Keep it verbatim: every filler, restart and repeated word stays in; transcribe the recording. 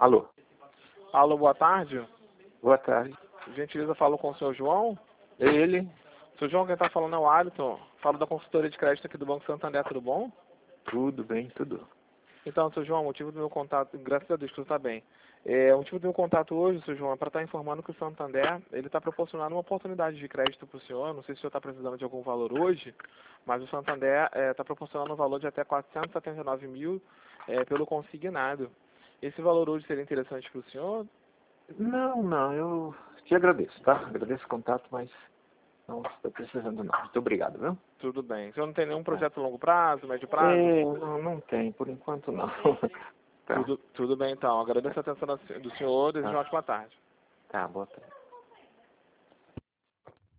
Alô? Alô, boa tarde. Boa tarde. Gentileza, falo com o senhor João. É ele? Senhor João, quem está falando é o Alisson. Falo da consultoria de crédito aqui do Banco Santander, tudo bom? Tudo bem, tudo. Então, senhor João, o motivo do meu contato, graças a Deus, tudo está bem. É, o motivo do meu contato hoje, senhor João, é para estar informando que o Santander, ele está proporcionando uma oportunidade de crédito para o senhor. Não sei se o senhor está precisando de algum valor hoje, mas o Santander está proporcionando um valor de até quatrocentos e setenta e nove mil é, pelo consignado. Esse valor hoje seria interessante para o senhor? Não, não, eu te agradeço, tá? Agradeço o contato, mas não estou precisando não. Muito obrigado, viu? Tudo bem. O senhor não tem nenhum projeto a longo prazo, médio prazo? É, não, não tem, por enquanto não. Tá, Tudo, tudo bem, então. Agradeço a atenção do senhor. Desejo uma ótima tarde. tá, boa tarde.